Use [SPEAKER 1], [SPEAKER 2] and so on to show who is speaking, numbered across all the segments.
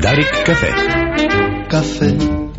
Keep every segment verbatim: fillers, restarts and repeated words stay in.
[SPEAKER 1] Дарик кафе. Кафе.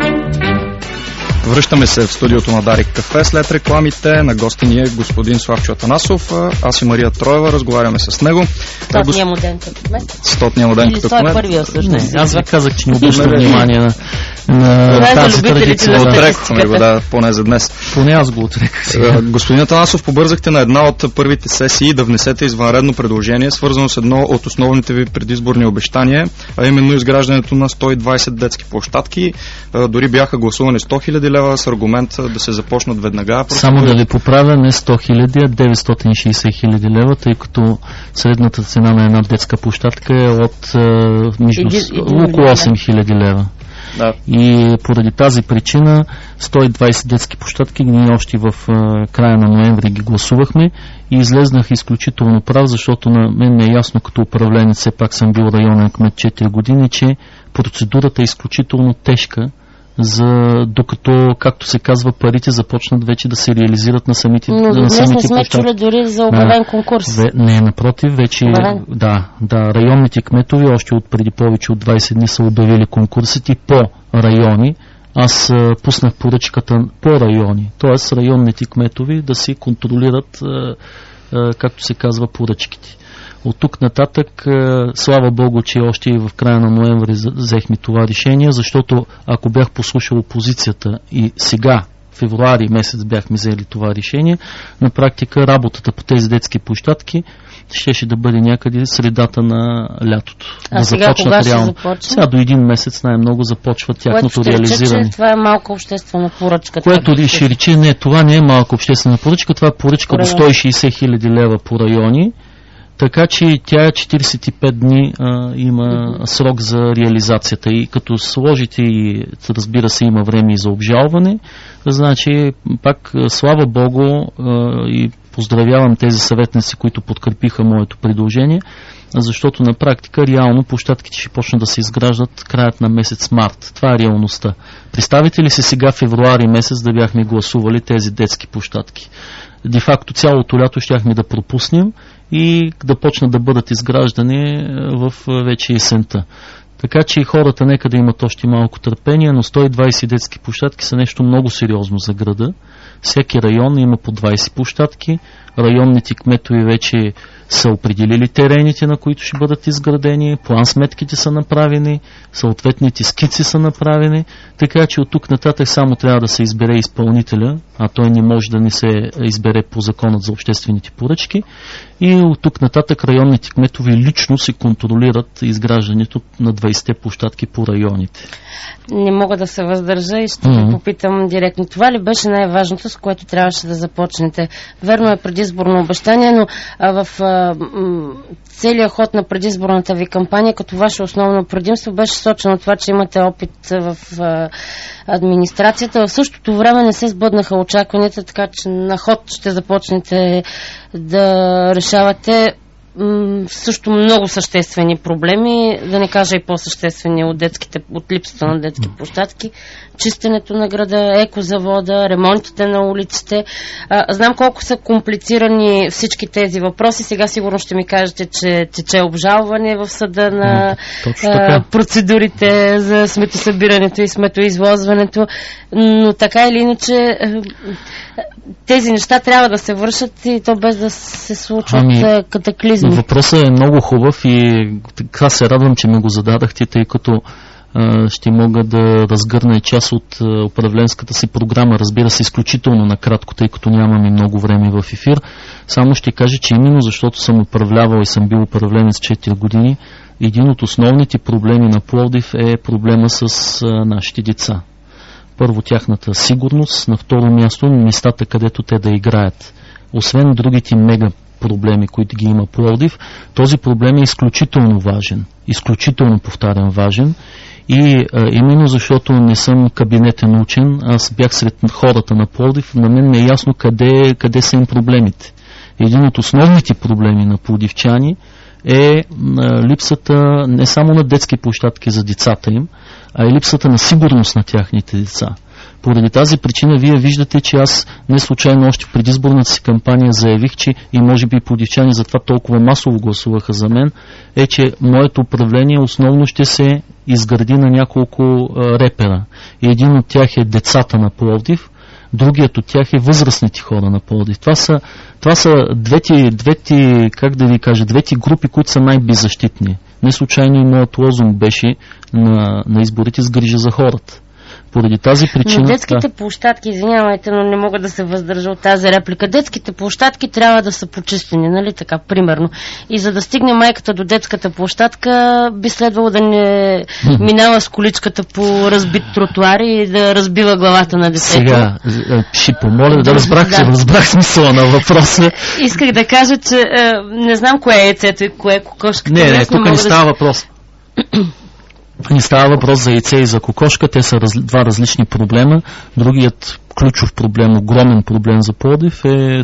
[SPEAKER 2] Връщаме се в студиото на Дарик кафе след рекламите. На гости ни е господин Славчо Атанасов. Аз и Мария Троева разговаряме с него.
[SPEAKER 3] Стотния му ден като кмет.
[SPEAKER 2] Стотния му ден като кмет.
[SPEAKER 3] Първия всъщност.
[SPEAKER 4] Аз ви казах, че не обръщам внимание на, на тази традиция.
[SPEAKER 2] Отрекохме го, да, поне за днес.
[SPEAKER 4] Поне аз го отреках сега.
[SPEAKER 2] Господин Атанасов, побързахте на една от първите сесии да внесете извънредно предложение, свързано с едно от основните ви предизборни обещания, а именно изграждането на сто и двайсет детски площадки. Дори бяха гласувани сто хиляди лева с аргумент да се започнат веднага.
[SPEAKER 4] Само да ви поправя, не сто хиляди, а деветстотин и шейсет хиляди лева, тъй като средната цена на една детска площадка е от между около осем хиляди лева.
[SPEAKER 2] Да.
[SPEAKER 4] И поради тази причина сто и двайсет детски площадки ние още в края на ноември ги гласувахме и излезнах изключително прав, защото на мен ме е ясно като управленец, все пак съм бил районен кмет четири години, че процедурата е изключително тежка, за докато, както се казва, парите започнат вече да се реализират на самите
[SPEAKER 3] площадки. Но
[SPEAKER 4] на
[SPEAKER 3] днес не сме
[SPEAKER 4] площадки.
[SPEAKER 3] чули дори за обявен да, конкурс.
[SPEAKER 4] Ве, не, напротив, вече да, да, районните кметови още от преди повече от двайсет дни са обявили конкурсите по райони. Аз а, пуснах поръчката по райони, т.е. районните кметови да си контролират, а, а, както се казва, поръчките. От тук нататък, слава Богу, че още в края на ноември взехме това решение, защото ако бях послушал опозицията и сега, февруари месец бяхме взели това решение, на практика работата по тези детски площадки щеше да бъде някъде средата на лятото.
[SPEAKER 3] А
[SPEAKER 4] да
[SPEAKER 3] сега кога ще започне?
[SPEAKER 4] Сега до един месец най-много започва тяхното реализиране.
[SPEAKER 3] Което ще това е малка обществена поръчка.
[SPEAKER 4] Което ли ще рече, не, това не е малка обществена поръчка, това е поръчка до сто и шейсет хиляди лева по райони. Така че тя четирийсет и пет дни а, има mm-hmm. срок за реализацията и като сложите и разбира се има време и за обжалване, значи пак слава Богу а, и поздравявам тези съветници, които подкрепиха моето предложение, защото на практика реално площадките ще почнат да се изграждат краят на месец март. Това е реалността. Представите ли се сега февруари месец да бяхме гласували тези детски площадки? Де факто цялото лято щяхме да пропуснем и да почнат да бъдат изграждани в вече есента. Така че хората нека да имат още малко търпение, но сто и двайсет детски площадки са нещо много сериозно за града. Всеки район има по двайсет площадки. Районните кметови вече са определили терените, на които ще бъдат изградени, план-сметките са направени, съответните скици са направени, така че от тук нататък само трябва да се избере изпълнителя, а той не може да не се избере по законът за обществените поръчки, и от тук нататък районните кметови лично се контролират изграждането на двайсет площадки по районите.
[SPEAKER 3] Не мога да се въздържа и ще mm-hmm. ви попитам директно. Това ли беше най-важното, с което трябваше да започнете? Верно е предизборно обещание, но а, в а, м- целият ход на предизборната ви кампания, като ваше основно предимство, беше сочено това, че имате опит в а, администрацията. В същото време не се сбъднаха очакванията, така че на ход ще започнете да решавате също много съществени проблеми, да не кажа и по-съществени от, детските, от липсата на детски площадки, чистенето на града, екозавода, ремонтите на улиците. А, знам колко са комплицирани всички тези въпроси. Сега сигурно ще ми кажете, че тече обжалване в съда на а, процедурите за сметосъбирането и сметоизвозването, но така или иначе тези неща трябва да се вършат и то без да се случват ами, катаклизми.
[SPEAKER 4] Въпросът е много хубав и така се радвам, че ме го зададахте, тъй като а, ще мога да разгърна част от а, управленската си програма, разбира се, изключително накратко, тъй като нямаме много време в ефир. Само ще кажа, че именно защото съм управлявал и съм бил управленец четири години, един от основните проблеми на Пловдив е проблема с а, нашите деца. Първо тяхната сигурност, на второ място местата, където те да играят. Освен другите мега проблеми, които ги има Пловдив, този проблем е изключително важен. Изключително, повтарям, важен. И а, именно защото не съм кабинетен учен, аз бях сред хората на Пловдив, на мен ме е ясно къде, къде са им проблемите. Един от основните проблеми на пловдивчани е а, липсата не само на детски площадки за децата им, а и липсата на сигурност на тяхните деца. Поради тази причина вие виждате, че аз не случайно още в предизборната си кампания заявих, че и може би пловдивчани затова толкова масово гласуваха за мен, е, че моето управление основно ще се изгради на няколко а, репера. И един от тях е децата на Пловдив, другият от тях е възрастните хора на Пловдив. Това са, това са двете, двете, как да ви кажа, двете групи, които са най-беззащитни. Не случайно и моят лозунг беше на, на изборите с грижа за хората. Поради тази причина...
[SPEAKER 3] Но детските да. площадки, извинявайте, но не мога да се въздържа от тази реплика. Детските площадки трябва да са почистени, нали така, примерно. И за да стигне майката до детската площадка, би следвало да не минава с количката по разбит тротуар и да разбива главата на детето.
[SPEAKER 4] Сега, ще помоля да разбрах, да. разбрах смисъла на въпроса.
[SPEAKER 3] Исках да кажа, че не знам кое е яйцето и кое е кокошката.
[SPEAKER 4] Не, не, тук не става да... въпрос. Не става въпрос за яйце и за кокошка, те са раз, два различни проблема. Другият ключов проблем, огромен проблем за Пловдив е, е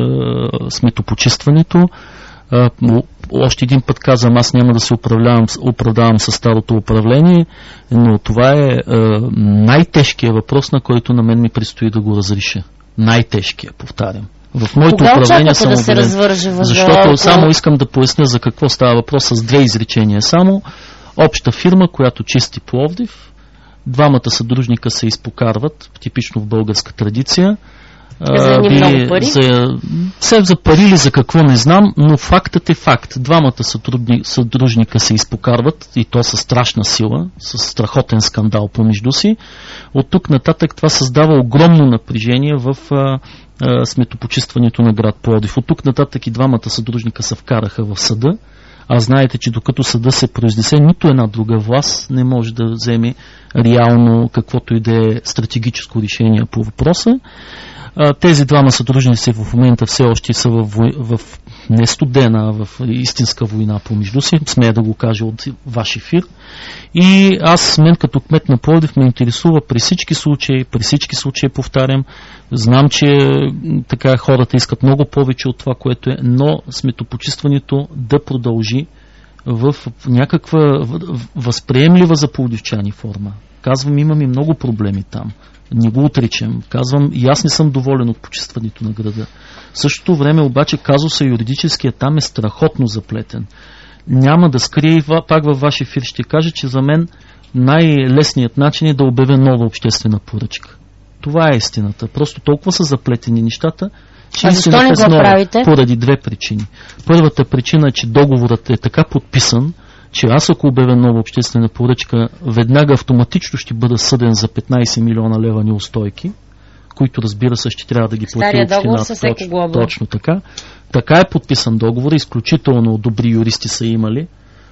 [SPEAKER 4] сметопочистването. Е, още един път казвам, аз няма да се управлявам, управлявам с старото управление, но това е, е най-тежкият въпрос, на който на мен ми предстои да го разреша. Най-тежкият, повтарям. В моето
[SPEAKER 3] Кога
[SPEAKER 4] управление съм
[SPEAKER 3] да се развържи,
[SPEAKER 4] защото само искам да поясня за какво става въпрос с две изречения само. Обща фирма, която чисти Пловдив, двамата съдружника се изпокарват, типично в българска традиция.
[SPEAKER 3] За едни много пари?
[SPEAKER 4] За, се за пари или за какво не знам, но фактът е факт. Двамата съдружни, съдружника се изпокарват и то със страшна сила, с страхотен скандал помежду си. От тук нататък това създава огромно напрежение в а, а, сметопочистването на град Пловдив. От тук нататък и двамата съдружника се вкараха в съда. А знаете, че докато съда се произнесе, нито една друга власт не може да вземе реално каквото и да е стратегическо решение по въпроса. Тези двама съдружници в момента все още са в, в не студена, а в истинска война помежду си, смея да го кажа от ваш ефир. И аз, мен като кмет на Пловдив, ме интересува при всички случаи, при всички случаи повтарям, знам, че така хората искат много повече от това, което е, но сметопочистването да продължи в някаква възприемлива за пловдивчани форма. Казвам, имам и много проблеми там. Не го отричам. Казвам, и аз не съм доволен от почистването на града. В същото време обаче казуса юридическия там е страхотно заплетен. Няма да скрия, пак във ваш ефир ще кажа, че за мен най-лесният начин е да обявя нова обществена поръчка. Това е истината. Просто толкова са заплетени нещата, че
[SPEAKER 3] а защо не го правите?
[SPEAKER 4] Поради две причини. Първата причина е, че договорът е така подписан, че аз ако обявя нова обществена поръчка, веднага автоматично ще бъда съден за петнайсет милиона лева неустойки, които, разбира се, ще трябва да ги плати общината. Точно, точно така. Така е подписан договор, изключително добри юристи са имали.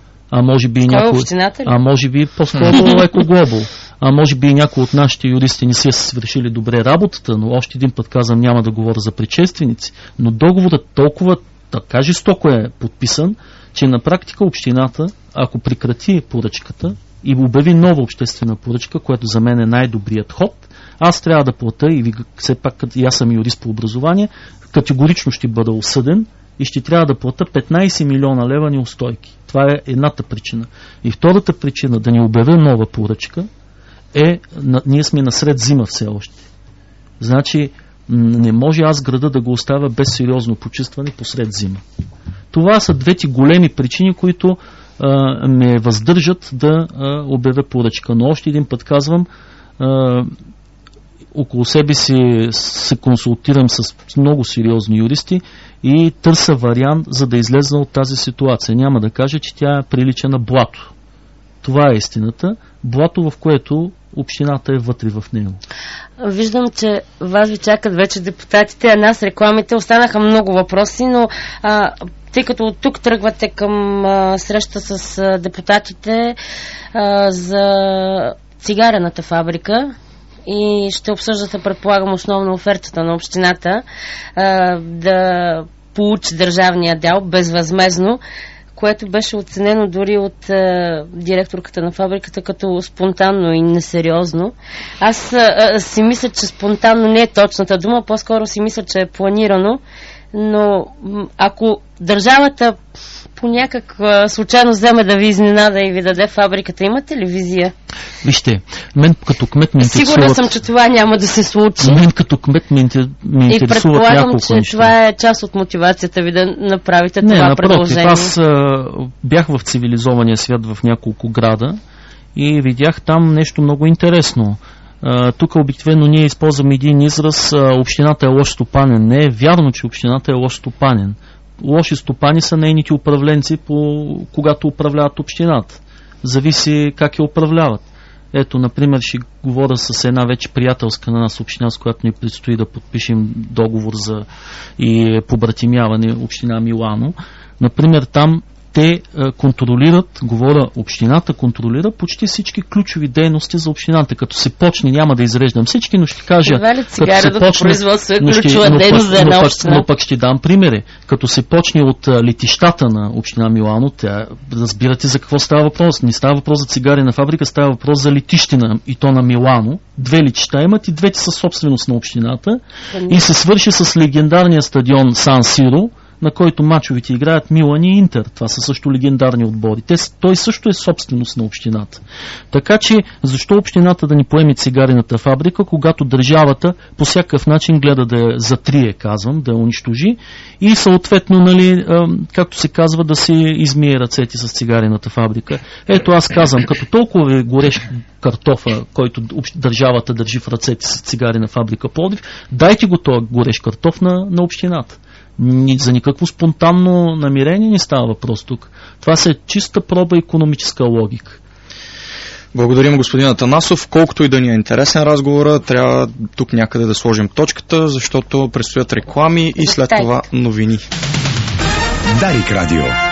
[SPEAKER 4] А може би и някой... А може би по-скоро Еко Глобал. А може би и някои от нашите юристи не си са свършили добре работата, но още един път казвам, няма да говоря за предшественици. Но договорът толкова така жестоко е подписан, че на практика общината, ако прекрати поръчката и обяви нова обществена поръчка, което за мен е най-добрият ход, аз трябва да плата и ви, все пак и аз съм юрист по образование, категорично ще бъда осъден и ще трябва да плата петнайсет милиона лева неустойки. Това е едната причина. И втората причина да ни обявя нова поръчка е, на, ние сме насред зима все още. Значи не може аз града да го оставя без сериозно почистване посред зима. Това са двете големи причини, които а, ме въздържат да а, обявя поръчка. Но още един път казвам, а, около себе си се консултирам с много сериозни юристи и търся вариант, за да излезна от тази ситуация. Няма да кажа, че тя прилича на блато. Това е истината. Блато, в което общината е вътре в него.
[SPEAKER 3] Виждам, че вас ви чакат вече депутатите, а нас рекламите. Останаха много въпроси, но а, тъй като от тук тръгвате към а, среща с а, депутатите а, за цигарената фабрика и ще обсъждате, предполагам, основно офертата на общината а, да получи държавния дял безвъзмезно, което беше оценено дори от а, директорката на фабриката като спонтанно и несериозно. Аз а, си мисля, че спонтанно не е точната дума, по-скоро си мисля, че е планирано, Но ако държавата по някаква случайно вземе да ви изненада и ви даде фабриката, имате ли визия?
[SPEAKER 4] Вижте, мен като кмет ме интересуват...
[SPEAKER 3] Сигурна съм, че това няма да се случи.
[SPEAKER 4] Мен като кмет ме, интер... ме интересуват няколко неща. И предполагам,
[SPEAKER 3] че това е част от мотивацията ви да направите не, това
[SPEAKER 4] напротив,
[SPEAKER 3] предложение.
[SPEAKER 4] Аз а, бях в цивилизования свят в няколко града и видях там нещо много интересно. Uh, тук обикновено ние използваме един израз, uh, общината е лош стопанен. Не е вярно, че общината е лош стопанен. Лоши стопани са нейните управленци, по, когато управляват общината. Зависи как я управляват. Ето, например, ще говоря с една вече приятелска на нас община, с която ни предстои да подпишем договор за и побратимяване, община Милано. Например, там те а, контролират, говоря, общината контролира почти всички ключови дейности за общината. Като се почне, няма да изреждам всички, но ще кажа...
[SPEAKER 3] Това ли цигарата производство е ключова
[SPEAKER 4] но,
[SPEAKER 3] дейност за една
[SPEAKER 4] но,
[SPEAKER 3] община?
[SPEAKER 4] Но пък ще дам примери. Като се почне от а, летищата на община Милано, тя, разбирате за какво става въпрос. Не става въпрос за цигарена фабрика, става въпрос за летищина и то на Милано. Две летища имат и двете са собственост на общината. И се свърши с легендарния стадион Сан Сиро, на който мачовете играят Милан и Интер. Това са също легендарни отбори. Те, той също е собственост на общината. Така че, защо общината да ни поеме цигарената фабрика, когато държавата по всякакъв начин гледа да я затрие, казвам, да я унищожи и съответно, нали, както се казва, да си измие ръцете с цигарената фабрика. Ето аз казвам, като толкова е горещ картофа, който държавата държи в ръцете с цигарена фабрика Пловдив, дайте го този горещ картоф на, на общината. За никакво спонтанно намерение не става въпрос тук. Това са чиста проба икономическа логика.
[SPEAKER 2] Благодарим, господин Атанасов. Колкото и да ни е интересен разговора, трябва тук някъде да сложим точката, защото предстоят реклами и след това новини.
[SPEAKER 1] Дарик Радио.